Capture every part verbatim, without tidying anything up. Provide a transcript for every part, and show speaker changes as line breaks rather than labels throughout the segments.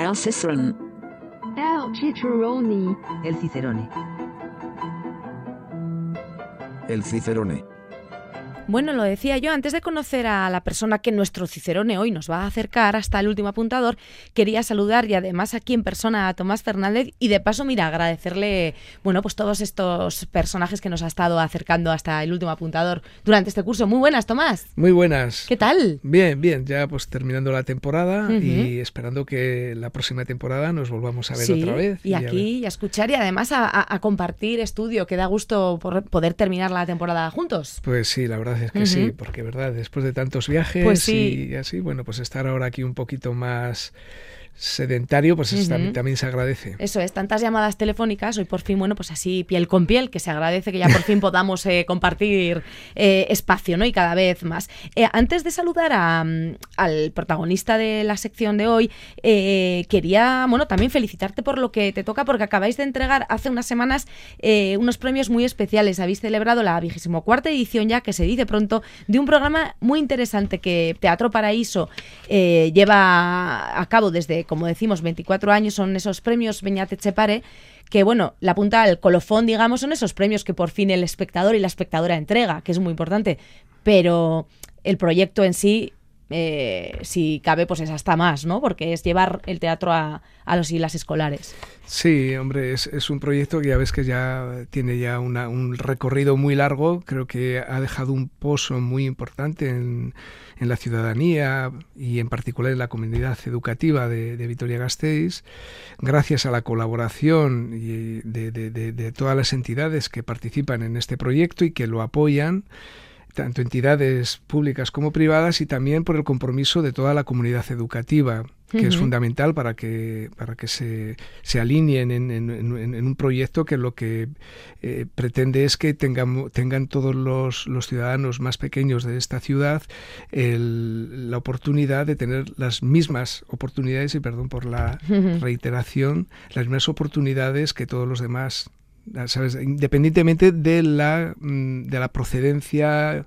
El Cicerone.
El Cicerone.
El Cicerone.
El Cicerone.
Bueno, lo decía yo, antes de conocer a la persona que nuestro Cicerone hoy nos va a acercar hasta el último apuntador, quería saludar y además aquí en persona a Tomás Fernández y de paso, mira, agradecerle, bueno, pues todos estos personajes que nos ha estado acercando hasta el último apuntador durante este curso. Muy buenas, Tomás.
Muy buenas.
¿Qué tal?
Bien, bien, ya pues terminando la temporada
Uh-huh.
y esperando que la próxima temporada nos volvamos a ver
sí,
otra vez.
Y, y aquí y a escuchar y además a, a, a compartir estudio, que da gusto por poder terminar la temporada juntos.
Pues sí, la verdad es que
Uh-huh.
sí, porque verdad, después de tantos viajes
pues sí.
y así, bueno, pues estar ahora aquí un poquito más sedentario, pues uh-huh. también, también se agradece.
Eso es, tantas llamadas telefónicas, hoy por fin, bueno, pues así piel con piel, que se agradece que ya por fin podamos eh, compartir eh, espacio, ¿no? Y cada vez más. Eh, antes de saludar a, um, al protagonista de la sección de hoy, eh, quería, bueno, también felicitarte por lo que te toca, porque acabáis de entregar hace unas semanas eh, unos premios muy especiales. Habéis celebrado la vigésimo cuarta edición ya, que se dice pronto, de un programa muy interesante que Teatro Paraíso eh, lleva a cabo desde, como decimos, veinticuatro años. Son esos premios Beñat Etxepare, que bueno, la punta al colofón, digamos, son esos premios que por fin el espectador y la espectadora entrega, que es muy importante, pero el proyecto en sí, eh, si cabe, pues es hasta más, ¿no? Porque es llevar el teatro a, a los y las escolares.
Sí, hombre, es, es un proyecto que ya ves que ya tiene ya una, un recorrido muy largo. Creo que ha dejado un pozo muy importante en, en la ciudadanía y en particular en la comunidad educativa de, de Vitoria-Gasteiz, gracias a la colaboración y de, de, de, de todas las entidades que participan en este proyecto y que lo apoyan, tanto entidades públicas como privadas, y también por el compromiso de toda la comunidad educativa, que uh-huh. es fundamental para que para que se, se alineen en, en, en, en un proyecto que lo que eh, pretende es que tengan, tengan todos los, los ciudadanos más pequeños de esta ciudad el, la oportunidad de tener las mismas oportunidades, y perdón por la uh-huh. reiteración, las mismas oportunidades que todos los demás, ¿sabes? Independientemente de la, de la procedencia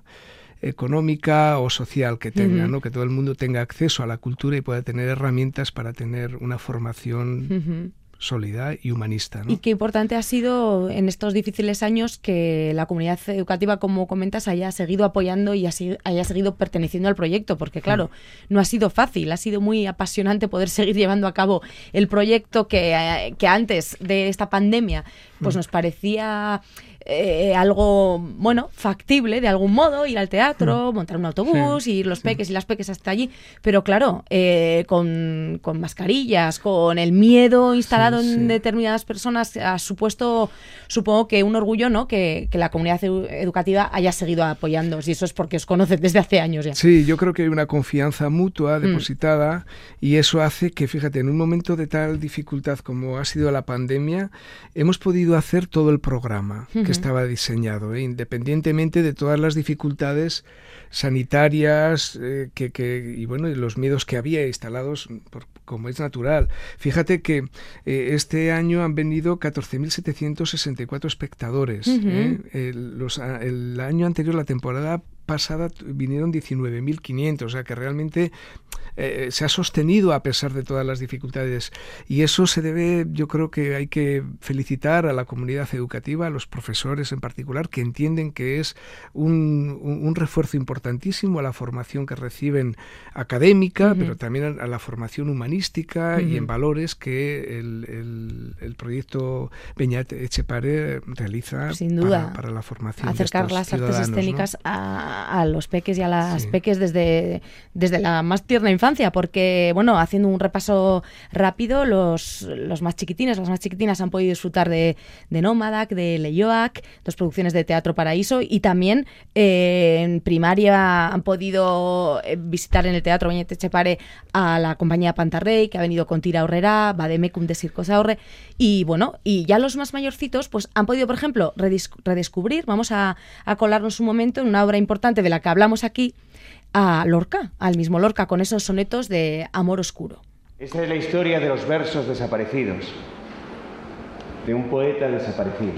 económica o social que tenga, uh-huh. ¿no? Que todo el mundo tenga acceso a la cultura y pueda tener herramientas para tener una formación uh-huh. sólida y humanista, ¿no?
Y qué importante ha sido en estos difíciles años que la comunidad educativa, como comentas, haya seguido apoyando y haya seguido perteneciendo al proyecto, porque claro, mm. no ha sido fácil, ha sido muy apasionante poder seguir llevando a cabo el proyecto que, que antes de esta pandemia pues mm. nos parecía eh, algo, bueno, factible de algún modo, ir al teatro, mm. montar un autobús, sí, ir los peques sí. y las peques hasta allí, pero claro, eh, con, con mascarillas, con el miedo instalado sí, en sí. determinadas personas, ha supuesto, supongo que un orgullo, ¿no? Que, que la comunidad educativa haya seguido apoyando, y eso es porque os conocen desde hace años ya.
Sí, yo creo que hay una confianza mutua depositada mm. y eso hace que, fíjate, en un momento de tal dificultad como ha sido la pandemia, hemos podido hacer todo el programa uh-huh. que estaba diseñado, ¿eh? Independientemente de todas las dificultades sanitarias eh, que, que, y bueno, y los miedos que había instalados, por, como es natural. Fíjate que eh, este año han venido catorce mil setecientos sesenta y cuatro espectadores. Uh-huh. ¿eh? El, los, el año anterior, la temporada pasada, vinieron diecinueve mil quinientos, o sea que realmente eh, se ha sostenido a pesar de todas las dificultades, y eso se debe, yo creo que hay que felicitar a la comunidad educativa, a los profesores en particular, que entienden que es un, un, un refuerzo importantísimo a la formación que reciben académica, uh-huh. pero también a, a la formación humanística uh-huh. y en valores que el, el, el proyecto Beñat Etxepare realiza
sin duda,
para, para la formación
acercar
de
las artes escénicas, ¿no? a a los peques y a las
sí.
peques desde, desde la más tierna infancia, porque, bueno, haciendo un repaso rápido, los, los más chiquitines, las más chiquitinas han podido disfrutar de, de Nómadak, de Leioak, dos producciones de Teatro Paraíso, y también eh, en primaria han podido visitar en el Teatro Beñat Etxepare a la compañía Pantarrey, que ha venido con Tira Aurrera, Bademecum de Circos Aurre, y bueno, y ya los más mayorcitos pues han podido, por ejemplo, redis- redescubrir, vamos a, a colarnos un momento en una obra importante de la que hablamos aquí, a Lorca, al mismo Lorca, con esos sonetos de amor oscuro.
Esta es la historia de los versos desaparecidos, de un poeta desaparecido.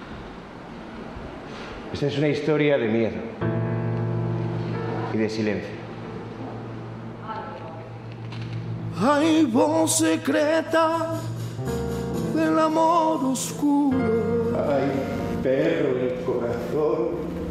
Esta es una historia de miedo y de silencio.
Hay voz secreta del amor oscuro.
Ay, perro del corazón,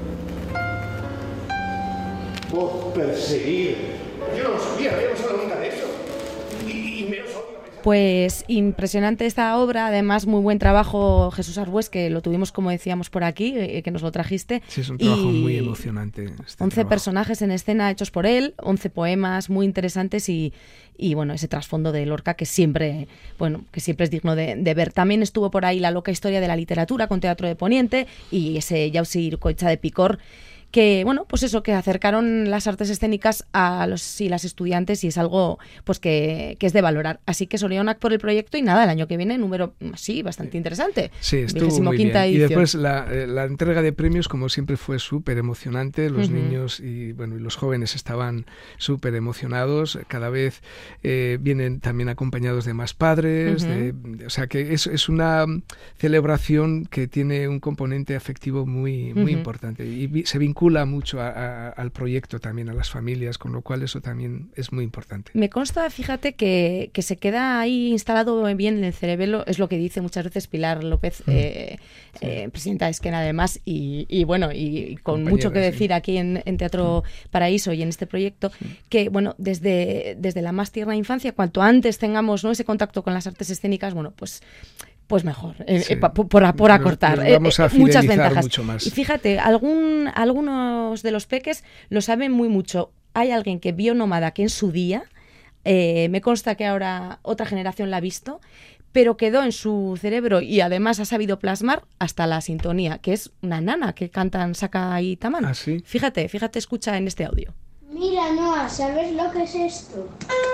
voz perseguida.
Yo no lo sabía, no habíamos hablado nunca de eso. Y, y menos ahora.
Pues impresionante esta obra, además muy buen trabajo, Jesús Arbués, que lo tuvimos, como decíamos, por aquí, eh, que nos lo trajiste.
Sí, es un trabajo
y
muy emocionante. Este
once
trabajo.
personajes en escena hechos por él, once poemas muy interesantes y, y bueno, ese trasfondo de Lorca que siempre, bueno, que siempre es digno de, de ver. También estuvo por ahí La loca historia de la literatura con Teatro de Poniente y ese Jauzi Irkoitza de Picor, que, bueno, pues eso, que acercaron las artes escénicas a los y las estudiantes y es algo pues que, que es de valorar. Así que Sorionak por el proyecto y nada, el año que viene número, sí, bastante interesante.
Sí, estuvo muy bien. Edición. Y después la, la entrega de premios, como siempre, fue súper emocionante. Los uh-huh. niños y, bueno, y los jóvenes estaban súper emocionados. Cada vez eh, vienen también acompañados de más padres. Uh-huh. de, de, o sea, que es, es una celebración que tiene un componente afectivo muy, muy uh-huh. importante y vi, se vincula mucho a, a, al proyecto también, a las familias, con lo cual eso también es muy importante.
Me consta, fíjate, que, que se queda ahí instalado bien en el cerebelo, es lo que dice muchas veces Pilar López, mm. eh, sí. eh, presidenta de Esquena además, y, y bueno, y, y con Compañera, mucho que decir sí. aquí en, en Teatro mm. Paraíso y en este proyecto, mm. que bueno, desde, desde la más tierna infancia, cuanto antes tengamos, ¿no?, ese contacto con las artes escénicas, bueno, pues pues mejor, eh, sí. eh, por, por, por acortar. Nos, nos vamos a eh, muchas ventajas.
Mucho más.
Y fíjate, algún, algunos de los peques lo saben muy mucho. Hay alguien que vio Nómada que en su día, eh, me consta que ahora otra generación la ha visto, pero quedó en su cerebro y además ha sabido plasmar hasta la sintonía, que es una nana que cantan Saka y Tamán.
¿Ah, sí?
Fíjate, fíjate, escucha en este audio.
Mira, Noa, ¿sabes lo que es esto?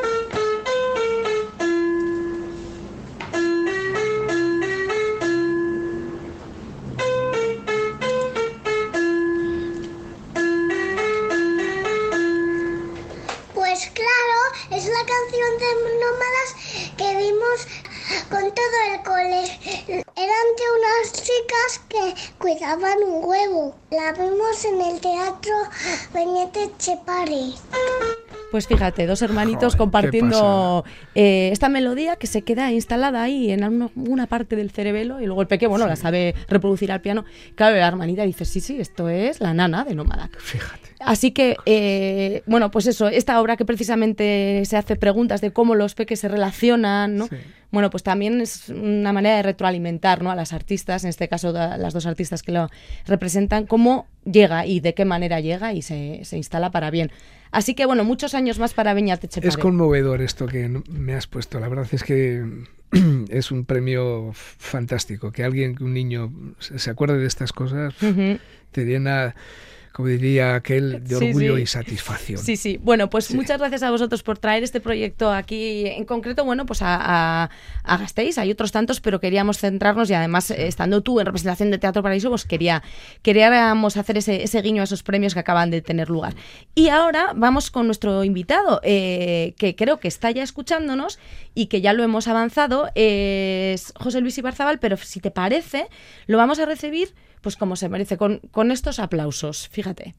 Pues claro, es la canción de Nómadas que vimos con todo el cole. Eran de unas chicas que cuidaban un huevo. La vimos en el Teatro Benete Etxepare.
Pues fíjate, dos hermanitos Joder, compartiendo eh, esta melodía que se queda instalada ahí en una, una parte del cerebelo y luego el pequeño, bueno, sí. la sabe reproducir al piano. Claro, la hermanita dice, sí, sí, esto es la nana de Nómada.
Fíjate.
Así que, eh, bueno, pues eso, esta obra que precisamente se hace preguntas de cómo los peques se relacionan, ¿no? Sí. Bueno, pues también es una manera de retroalimentar, ¿no?, a las artistas, en este caso a las dos artistas que lo representan, cómo llega y de qué manera llega y se, se instala para bien. Así que, bueno, muchos años más para Beñat Etxepare.
Es conmovedor esto que me has puesto. La verdad es que es un premio fantástico. Que alguien, un niño, se acuerde de estas cosas, uh-huh. te llena, como diría aquel, de orgullo sí, sí. y satisfacción.
Sí, sí. Bueno, pues
sí.
muchas gracias a vosotros por traer este proyecto aquí en concreto, bueno, pues a, a, a Gasteiz. Hay otros tantos, pero queríamos centrarnos y además, sí. estando tú en representación de Teatro Paraíso, pues quería, queríamos hacer ese, ese guiño a esos premios que acaban de tener lugar. Y ahora vamos con nuestro invitado, eh, que creo que está ya escuchándonos y que ya lo hemos avanzado, es José Luis Ibarzábal, pero si te parece, lo vamos a recibir pues como se merece, con, con estos aplausos, fíjate.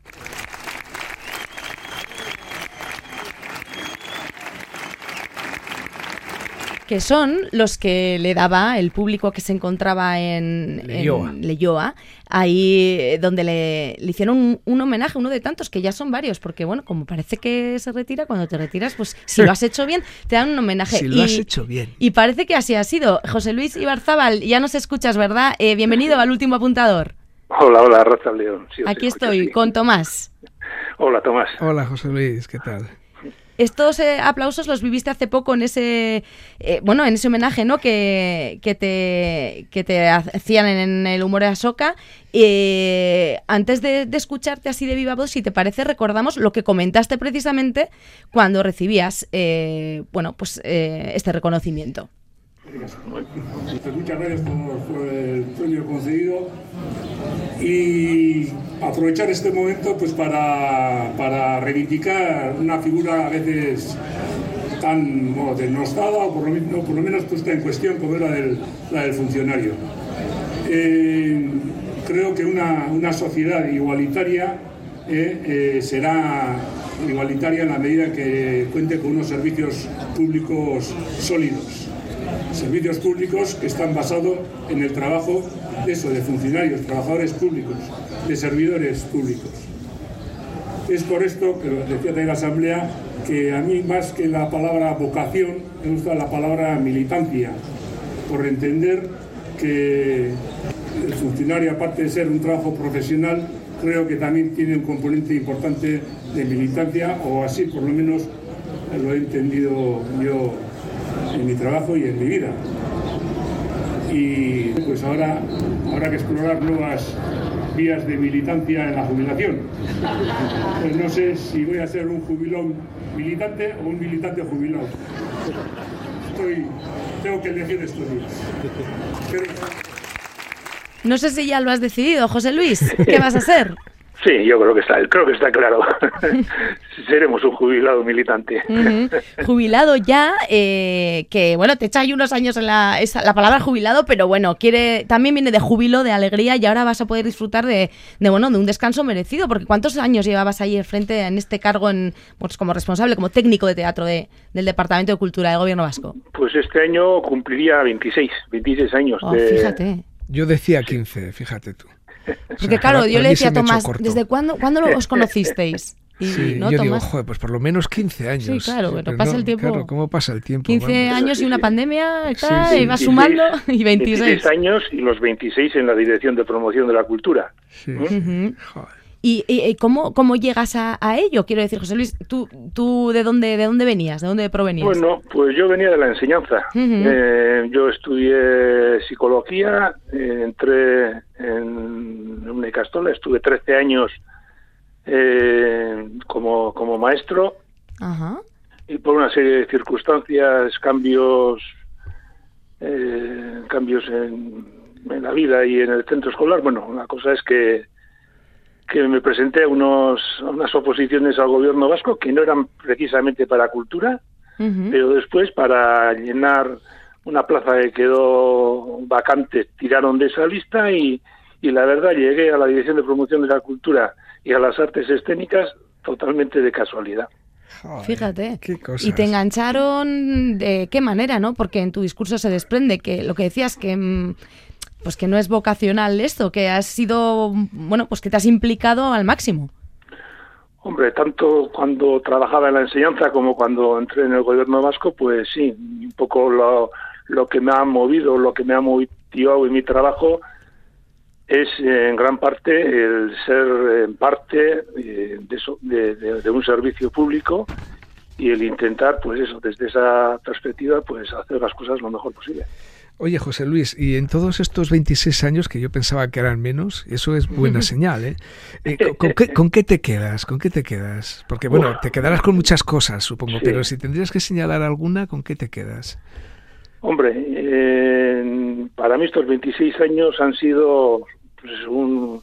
Que son los que le daba el público que se encontraba en Leioa, en Leioa ahí donde le, le hicieron un, un homenaje, uno de tantos, que ya son varios, porque bueno, como parece que se retira, cuando te retiras, pues si lo has hecho bien, te dan un homenaje.
Si lo y, has hecho bien.
Y parece que así ha sido. José Luis Ibarzábal, ya nos escuchas, ¿verdad? Eh, bienvenido al Último Apuntador.
Hola, hola, Raza León. Sí,
Aquí
escucho,
estoy,
sí.
con Tomás.
Hola, Tomás.
Hola, José Luis, ¿qué tal?
Estos eh, aplausos los viviste hace poco en ese eh, bueno en ese homenaje, ¿no?, que, que te que te hacían en el Humor de Asoka. Eh, antes de, de escucharte así de viva voz, si te parece, recordamos lo que comentaste precisamente cuando recibías eh, bueno pues eh, este reconocimiento.
Muchas gracias por, por el premio concedido y aprovechar este momento pues para, para reivindicar una figura a veces tan bueno, denostada o por lo, no, por lo menos puesta en cuestión como era del, la del funcionario. Eh, creo que una, una sociedad igualitaria eh, eh, será igualitaria en la medida que cuente con unos servicios públicos sólidos. Servicios públicos que están basados en el trabajo de eso, de funcionarios, trabajadores públicos, de servidores públicos. Es por esto, que lo decía de la Asamblea, que a mí más que la palabra vocación, me gusta la palabra militancia, por entender que el funcionario, aparte de ser un trabajo profesional, creo que también tiene un componente importante de militancia, o así por lo menos lo he entendido yo en mi trabajo y en mi vida. Y pues ahora habrá que explorar nuevas vías de militancia en la jubilación. Pues no sé si voy a ser un jubilón militante o un militante jubilado. Estoy, tengo que elegir estos días. Pero...
No sé si ya lo has decidido, José Luis. ¿Qué vas a hacer?
Sí, yo creo que está, creo que está claro. Seremos un jubilado militante.
Uh-huh. Jubilado ya, eh, que bueno, te echa ahí unos años en la, esa, la palabra jubilado, pero bueno, quiere, también viene de júbilo, de alegría, y ahora vas a poder disfrutar de, de bueno, de un descanso merecido, porque ¿cuántos años llevabas ahí al frente en este cargo en, pues, como responsable, como técnico de teatro de, del Departamento de Cultura del Gobierno Vasco?
Pues este año cumpliría veintiséis años.
Oh,
de...
Fíjate.
Yo decía quince, fíjate tú.
Porque o sea, claro, yo le decía a Tomás, ¿desde cuándo, cuándo os conocisteis? Y,
sí,
¿no,
yo
Tomás?
digo, joder, pues por lo menos quince años.
Sí, claro, pero
pero
pasa
no,
el tiempo.
Claro, ¿cómo pasa el tiempo?
quince
Vamos.
años y una pandemia, y, tal,
sí, sí,
y vas sumando, y veintiséis.
veintiséis años y los veintiséis en la Dirección de Promoción de la Cultura.
Sí.
¿Mm?
Uh-huh. Joder. ¿Y, y cómo, cómo llegas a, a ello? Quiero decir, José Luis, ¿tú, tú de dónde de dónde venías? ¿De dónde provenías?
Bueno, pues yo venía de la enseñanza. Uh-huh. Eh, yo estudié psicología, eh, entré en una Icastola, estuve trece años eh, como, como maestro.
Uh-huh.
Y por una serie de circunstancias, cambios, eh, cambios en, en la vida y en el centro escolar, bueno, la cosa es que que me presenté a, unos, a unas oposiciones al gobierno vasco que no eran precisamente para cultura, uh-huh. pero después para llenar una plaza que quedó vacante, tiraron de esa lista y, y la verdad llegué a la Dirección de Promoción de la Cultura y a las Artes Escénicas totalmente de casualidad.
Joder,
fíjate,
qué cosas.
Y te engancharon de qué manera, ¿no? Porque en tu discurso se desprende que lo que decías que... pues que no es vocacional esto, que has sido, bueno, pues que te has implicado al máximo.
Hombre, tanto cuando trabajaba en la enseñanza como cuando entré en el gobierno vasco, pues sí, un poco lo, lo que me ha movido, lo que me ha motivado en mi trabajo es en gran parte el ser en parte eh, de, eso, de, de, de un servicio público y el intentar, pues eso, desde esa perspectiva, pues hacer las cosas lo mejor posible.
Oye, José Luis, y en todos estos veintiséis años, que yo pensaba que eran menos, eso es buena señal, ¿eh? eh ¿con, con, qué, ¿Con qué te quedas? ¿Con qué te quedas? Porque, bueno, te quedarás con muchas cosas, supongo, sí. Pero si tendrías que señalar alguna, ¿con qué te quedas?
Hombre, eh, para mí estos veintiséis años han sido pues, un,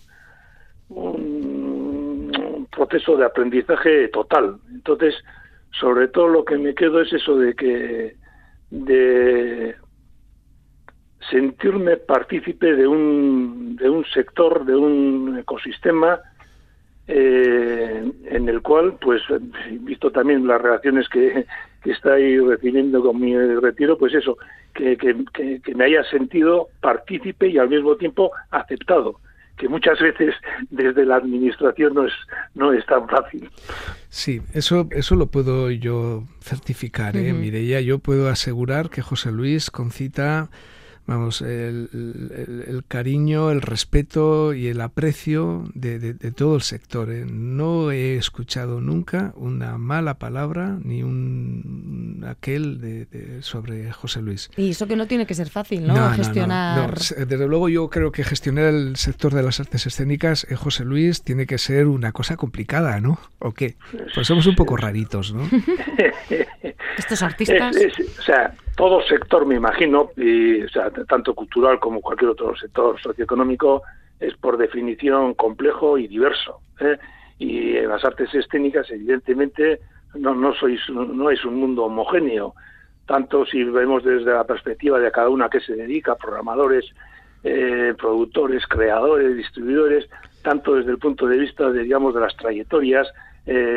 un, un proceso de aprendizaje total. Entonces, sobre todo lo que me quedo es eso de que... de sentirme partícipe de un de un sector, de un ecosistema eh, en el cual, pues, visto también las reacciones que, que estáis recibiendo con mi retiro, pues eso, que, que, que, que me haya sentido partícipe y al mismo tiempo aceptado, que muchas veces desde la administración no es no es tan fácil.
Sí, eso eso lo puedo yo certificar, ¿eh? Uh-huh. Mireia, yo puedo asegurar que José Luis concita vamos, el, el, el cariño, el respeto y el aprecio de, de, de todo el sector, ¿eh? No he escuchado nunca una mala palabra ni un aquel de, de, sobre José Luis.
Y eso que no tiene que ser fácil, ¿no?
no
gestionar...
No, no, no. Desde luego yo creo que gestionar el sector de las artes escénicas, eh, José Luis, tiene que ser una cosa complicada, ¿no? ¿O qué? Pues somos un poco raritos, ¿no?
Estos artistas...
Es, es, o sea, todo sector, me imagino, y, o sea, tanto cultural como cualquier otro sector socioeconómico, es por definición complejo y diverso, ¿eh? Y en las artes escénicas, evidentemente, no, no, sois, no es un mundo homogéneo, tanto si vemos desde la perspectiva de cada una que se dedica, programadores, eh, productores, creadores, distribuidores, tanto desde el punto de vista de, digamos, de las trayectorias, eh,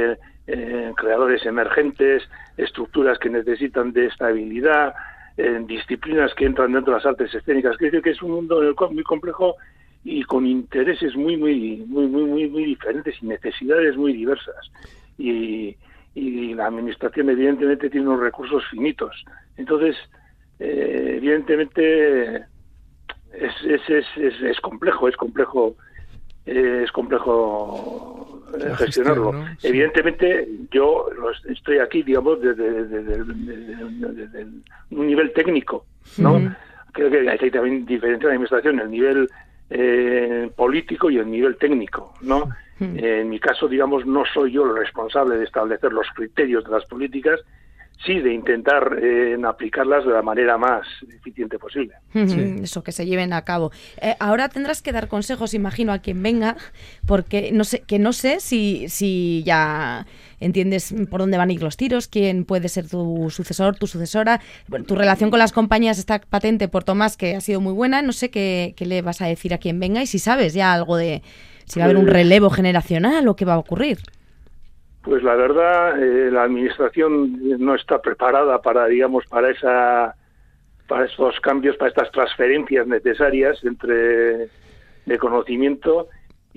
eh, creadores emergentes, estructuras que necesitan de estabilidad, eh, disciplinas que entran dentro de las artes escénicas. Creo que es un mundo muy complejo y con intereses muy, muy, muy, muy, muy, muy diferentes y necesidades muy diversas. Y, y la administración evidentemente tiene unos recursos finitos. Entonces, eh, evidentemente es, es, es, es, es complejo, es complejo, eh, es complejo eh, gestionarlo.
Gestión, ¿no? Sí.
Evidentemente yo estoy aquí, digamos, desde, desde, desde, desde un nivel técnico, ¿no? Uh-huh. Creo que hay también diferencia de administración, el nivel eh, político y el nivel técnico, ¿no? Uh-huh. Eh, en mi caso, digamos, no soy yo el responsable de establecer los criterios de las políticas, sí de intentar eh, aplicarlas de la manera más eficiente posible.
Uh-huh.
Sí.
Eso, que se lleven a cabo. Eh, ahora tendrás que dar consejos, imagino, a quien venga, porque no sé, que no sé si, si ya entiendes por dónde van a ir los tiros, quién puede ser tu sucesor, tu sucesora. Bueno, tu relación con las compañías está patente por Tomás, que ha sido muy buena. No sé qué, qué le vas a decir a quien venga y si sabes ya algo de si va a haber un relevo generacional o qué va a ocurrir.
Pues la verdad, eh, la administración no está preparada para, digamos, para esa, para estos cambios, para estas transferencias necesarias entre de conocimiento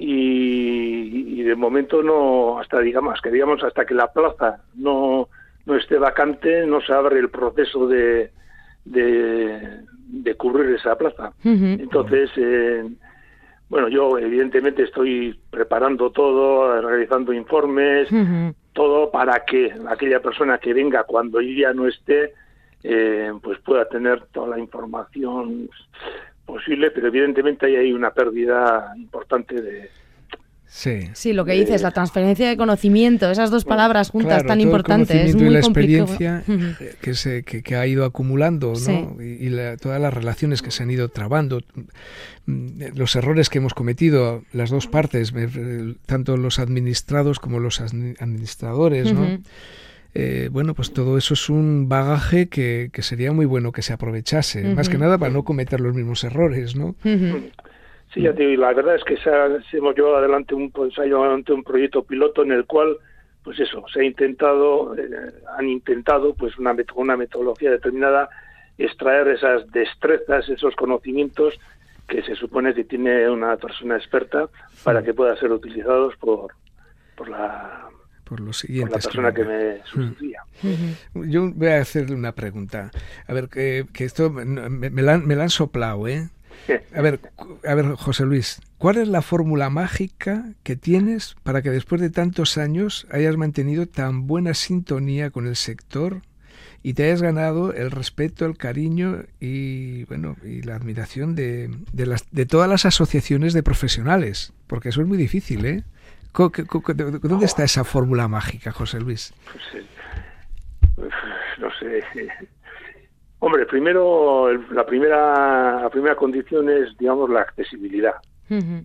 y, y de momento no, hasta digamos que digamos hasta que la plaza no no esté vacante, no se abre el proceso de de, de cubrir esa plaza. Uh-huh. Entonces. Eh, Bueno, yo evidentemente estoy preparando todo, realizando informes, uh-huh. todo para que aquella persona que venga cuando yo ya no esté, eh, pues pueda tener toda la información posible, pero evidentemente ahí hay una pérdida importante de...
Sí.
Sí, lo que dices, la transferencia de conocimiento, esas dos palabras juntas
claro,
tan importantes, es
muy
muy
la
complicado.
experiencia que, se, que, que ha ido acumulando, ¿no?
Sí.
Y, y la, todas las relaciones que se han ido trabando, los errores que hemos cometido, las dos partes, tanto los administrados como los administradores, ¿no? Uh-huh. Eh, bueno, pues todo eso es un bagaje que, que sería muy bueno que se aprovechase, uh-huh. más que nada para no cometer los mismos errores, ¿no?
Uh-huh.
Sí, ya te digo, la verdad es que se, ha, se hemos llevado adelante un, pues, se ha llevado adelante un proyecto piloto en el cual, pues eso, se ha intentado, eh, han intentado, pues una, met- una metodología determinada, extraer esas destrezas, esos conocimientos que se supone que tiene una persona experta para que puedan ser utilizados por, por la...
Por los siguientes.
Por la persona que, que me sustituía.
Uh-huh. Yo voy a hacerle una pregunta. A ver, que, que esto me, me, la, me la han soplado, ¿eh? A ver, a ver, José Luis, ¿cuál es la fórmula mágica que tienes para que después de tantos años hayas mantenido tan buena sintonía con el sector y te hayas ganado el respeto, el cariño y bueno y la admiración de, de, las, de todas las asociaciones de profesionales? Porque eso es muy difícil, ¿eh? ¿Dónde está esa fórmula mágica, José Luis?
Pues, no sé... Hombre, primero, la primera la primera condición es, digamos, la accesibilidad. Uh-huh.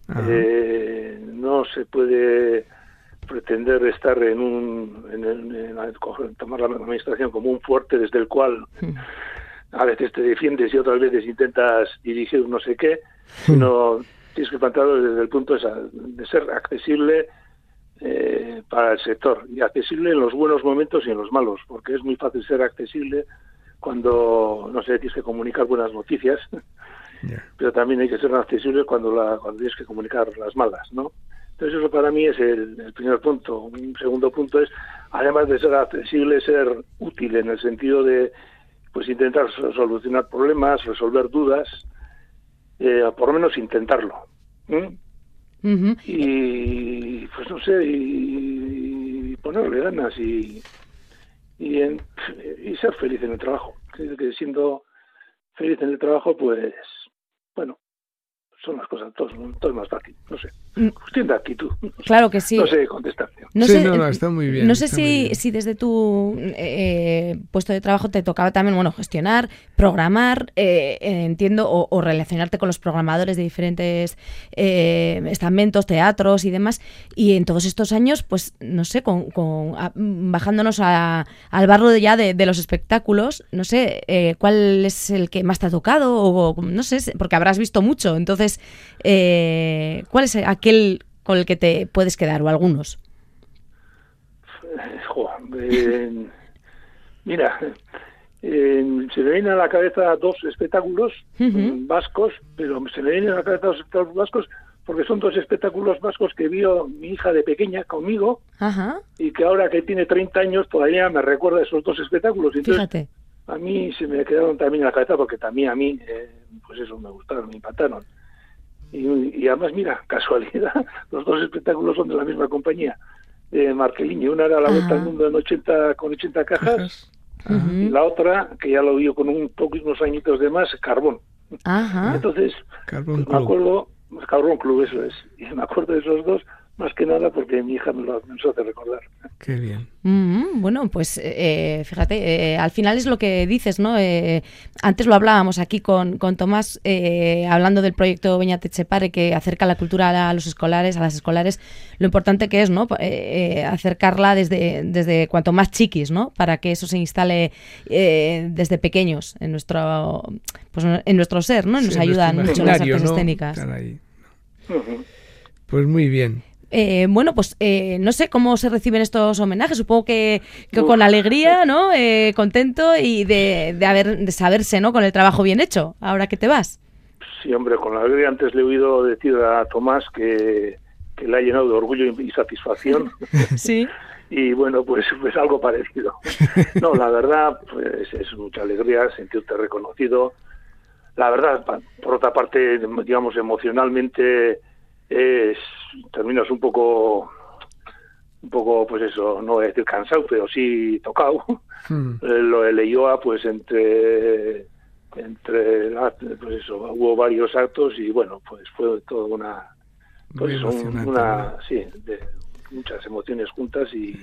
Eh, no se puede pretender estar en un en, en, en tomar la administración como un fuerte desde el cual uh-huh. a veces te defiendes y otras veces intentas dirigir no sé qué, sino uh-huh. tienes que plantearlo desde el punto de, de ser accesible eh, para el sector, y accesible en los buenos momentos y en los malos, porque es muy fácil ser accesible cuando, no sé, tienes que comunicar buenas noticias, yeah. pero también hay que ser accesible cuando, la, cuando tienes que comunicar las malas, ¿no? Entonces eso para mí es el, el primer punto. Un segundo punto es, además de ser accesible, ser útil en el sentido de, pues, intentar solucionar problemas, resolver dudas, eh, por lo menos intentarlo. ¿Mm? Uh-huh. Y, pues no sé, y, y ponerle ganas y... Y, en, y ser feliz en el trabajo. Creo que siendo feliz en el trabajo, pues, bueno, son las cosas, todo, todo es más fácil, no sé. Cuestión de actitud.
Claro que sí.
No sé contestarte.
No
sí,
sé,
no, no, está muy bien.
No sé si,
bien.
si desde tu eh, puesto de trabajo te tocaba también, bueno, gestionar, programar, eh, entiendo, o, o relacionarte con los programadores de diferentes eh, estamentos, teatros y demás. Y en todos estos años, pues, no sé, con, con a, bajándonos a, al barro ya de, de los espectáculos, no sé, eh, ¿cuál es el que más te ha tocado? O, no sé, porque habrás visto mucho. Entonces, eh, ¿cuál es aquel con el que te puedes quedar, o algunos?
jo, eh, mira, eh, se me vienen a la cabeza dos espectáculos uh-huh. vascos, pero se me vienen a la cabeza dos espectáculos vascos porque son dos espectáculos vascos que vio mi hija de pequeña conmigo uh-huh. y que ahora que tiene treinta años todavía me recuerda esos dos espectáculos. Entonces, fíjate. A mí se me quedaron también en la cabeza porque también a mí, eh, pues eso, me gustaron, me impactaron. Y, y además, mira, casualidad, los dos espectáculos son de la misma compañía, de Marquelini. Una era La Vuelta uh-huh. al Mundo en ochenta, con ochenta cajas, uh-huh. y la otra, que ya lo vio con un poco, unos añitos de más, Carbón. Uh-huh. Entonces,
Carbón
pues, me acuerdo... Carbón Club, eso es. Y me acuerdo de esos dos, más que nada porque mi hija me lo, me lo hace recordar.
Qué bien.
Mm, bueno, pues eh, fíjate, eh, al final es lo que dices, ¿no? Eh, antes lo hablábamos aquí con, con Tomás, eh, hablando del proyecto Beñat Etxepare, que acerca la cultura a los escolares, a las escolares, lo importante que es, ¿no? Eh, eh, acercarla desde, desde cuanto más chiquis, ¿no? Para que eso se instale eh, desde pequeños en nuestro, pues, en nuestro ser, ¿no? Nos sí, ayudan mucho las artes, ¿no?, escénicas.
Ahí. Uh-huh. Pues muy bien.
Eh, bueno, pues eh, no sé cómo se reciben estos homenajes, supongo que, que con alegría, ¿no? Eh, contento y de, de, haber, de saberse, ¿no? Con el trabajo bien hecho, ahora que te vas.
Sí, hombre, con alegría. Antes le he oído decir a Tomás que, que le ha llenado de orgullo y satisfacción.
Sí.
Y bueno, pues, pues algo parecido. No, la verdad, pues es mucha alegría sentirte reconocido. La verdad, por otra parte, digamos, emocionalmente es, terminas un poco, un poco, pues eso, no voy a decir cansado, pero sí tocado. Hmm. Lo de Leioa, pues entre, entre, pues eso, hubo varios actos y bueno, pues fue todo una, pues eso, una, ¿no? Sí, de muchas emociones juntas y,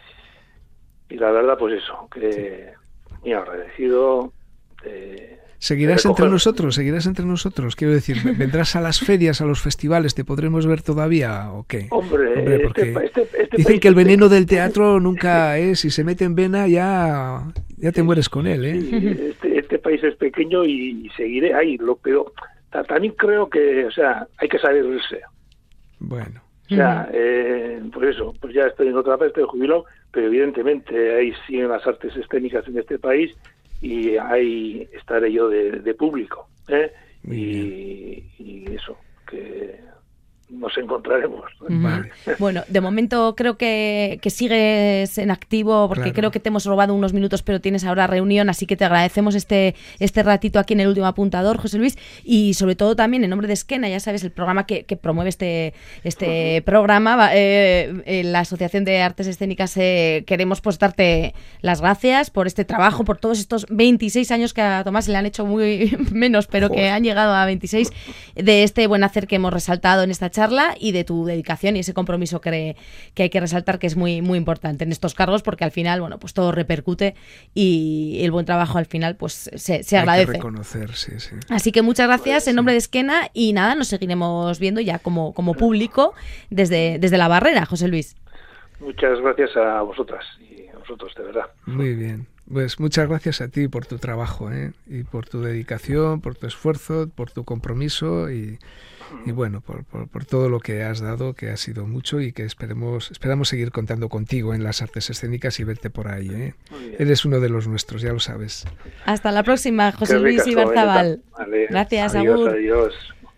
y la verdad, pues eso, que sí. Muy agradecido. Eh,
¿Seguirás entre nosotros? ¿Seguirás entre nosotros? Quiero decir, ¿vendrás a las ferias, a los festivales? ¿Te podremos ver todavía o qué?
Hombre,
Hombre porque
este, este, este
dicen que el veneno del teatro nunca es, si se mete en vena ya, ya te mueres con él, ¿eh?
Sí, este, este país es pequeño y seguiré ahí, lo, pero también creo que, o sea, hay que saber irse.
Bueno.
O sea, eh, pues eso, pues ya estoy en otra parte, estoy jubilado, pero evidentemente ahí siguen las artes escénicas en este país y ahí estaré yo de, de público, ¿eh? Y, y eso, que nos encontraremos.
Vale. Bueno, de momento creo que, que sigues en activo porque claro. Creo que te hemos robado unos minutos, pero tienes ahora reunión, así que te agradecemos este este ratito aquí en El Último Apuntador, José Luis, y sobre todo también en nombre de Esquena, ya sabes, el programa que, que promueve este este uh-huh. programa, eh, en la Asociación de Artes Escénicas, eh, queremos pues darte las gracias por este trabajo, por todos estos veintiséis años que a Tomás se le han hecho muy menos, pero Joder. Que han llegado a veintiséis, de este buen hacer que hemos resaltado en esta charla. Charla y de tu dedicación y ese compromiso que, que hay que resaltar, que es muy muy importante en estos cargos, porque al final, bueno, pues todo repercute y el buen trabajo al final pues se, se agradece.
Hay que reconocer, sí, sí.
Así que muchas gracias
pues,
en nombre de Esquena y nada, nos seguiremos viendo ya como, como público desde, desde la barrera, José Luis.
Muchas gracias a vosotras y a vosotros, de verdad.
Muy bien. Pues muchas gracias a ti por tu trabajo, ¿eh? Y por tu dedicación, por tu esfuerzo, por tu compromiso y, y bueno, por, por, por todo lo que has dado, que ha sido mucho y que esperemos esperamos seguir contando contigo en las artes escénicas y verte por ahí, ¿eh? Eres uno de los nuestros, ya lo sabes.
Hasta la próxima, José Luis Ibarzabal.
Vale.
Gracias,
adiós,
Agur.
Adiós.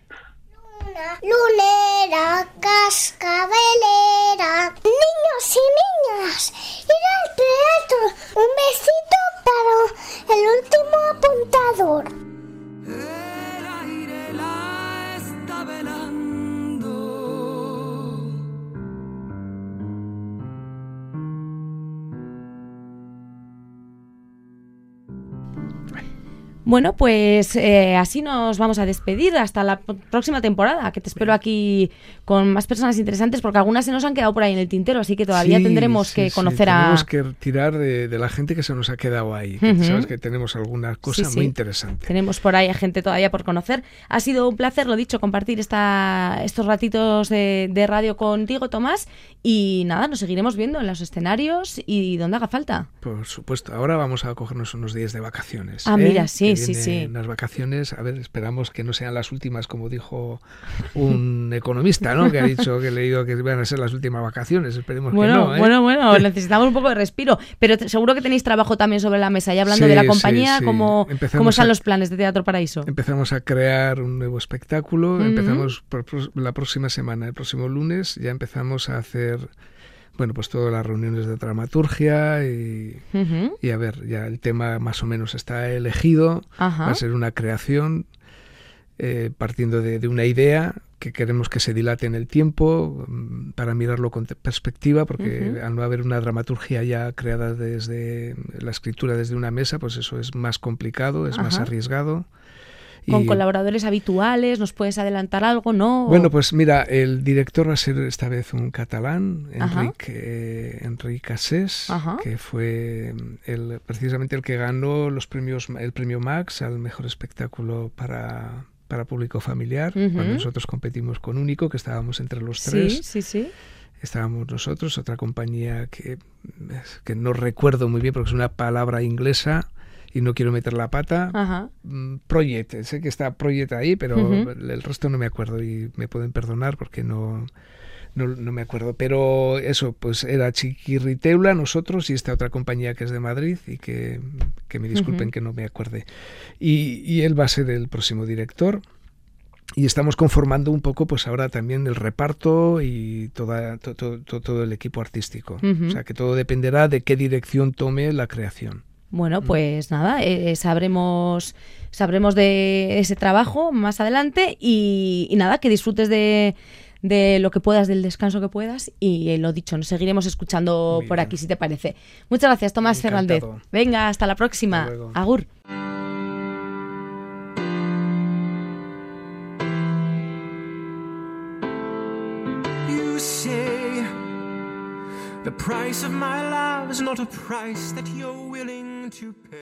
Lunera, cascabelera, niños y niñas, ir al teatro, un besito para el último apuntador.
El aire la está velando.
Bueno, pues eh, así nos vamos a despedir hasta la p- próxima temporada, que te espero aquí con más personas interesantes, porque algunas se nos han quedado por ahí en el tintero, así que todavía
sí,
tendremos
sí,
que
sí,
conocer
tenemos
a...
Tenemos que tirar de, de la gente que se nos ha quedado ahí, que uh-huh. sabes que tenemos alguna cosa
sí,
muy
sí.
interesante.
Tenemos por ahí a gente todavía por conocer. Ha sido un placer, lo dicho, compartir esta, estos ratitos de, de radio contigo, Tomás, y nada, nos seguiremos viendo en los escenarios y donde haga falta.
Por supuesto, ahora vamos a cogernos unos días de vacaciones.
Ah,
¿eh?
mira, sí. Sí, sí, sí.
Unas vacaciones, a ver, esperamos que no sean las últimas, como dijo un economista, ¿no? Que ha dicho, que he leído que van a ser las últimas vacaciones, esperemos
bueno,
que no, ¿eh?
Bueno, bueno, necesitamos un poco de respiro, pero te, seguro que tenéis trabajo también sobre la mesa. Y hablando
sí,
de la compañía,
sí, sí.
¿cómo, ¿cómo están a, los planes de Teatro Paraíso?
Empezamos a crear un nuevo espectáculo, uh-huh. empezamos por, por la próxima semana, el próximo lunes, ya empezamos a hacer... Bueno, pues todas las reuniones de dramaturgia y, uh-huh. y a ver, ya el tema más o menos está elegido, uh-huh. va a ser una creación eh, partiendo de, de una idea que queremos que se dilate en el tiempo para mirarlo con perspectiva, porque uh-huh. al no haber una dramaturgia ya creada desde la escritura desde una mesa, pues eso es más complicado, es uh-huh. más arriesgado.
¿Con y, colaboradores habituales? ¿Nos puedes adelantar algo? ¿No?
Bueno, pues mira, el director va a ser esta vez un catalán, Enric, eh, Enric Cassés, Ajá. que fue el, precisamente el que ganó los premios, el premio Max al mejor espectáculo para, para público familiar, uh-huh. cuando nosotros competimos con Único, que estábamos entre los tres.
Sí, sí, sí.
Estábamos nosotros, otra compañía que, que no recuerdo muy bien porque es una palabra inglesa, y no quiero meter la pata. Ajá. Project, sé que está Project ahí, pero uh-huh. el resto no me acuerdo y me pueden perdonar porque no, no, no me acuerdo. Pero eso, pues era Chiquirriteula, nosotros y esta otra compañía que es de Madrid y que, que me disculpen uh-huh. que no me acuerde. Y, y él va a ser el próximo director. Y estamos conformando un poco, pues ahora también el reparto y toda, to, to, to, todo el equipo artístico. Uh-huh. O sea, que todo dependerá de qué dirección tome la creación.
Bueno, pues nada, eh, sabremos sabremos de ese trabajo más adelante y, y nada, que disfrutes de, de lo que puedas, del descanso que puedas y eh, lo dicho, nos seguiremos escuchando Muy por bien. Aquí, si te parece. Muchas gracias, Tomás Fernández. Venga, hasta la próxima.
Hasta luego.
Agur.
You say the price of my love is not a price that you're willing to pay.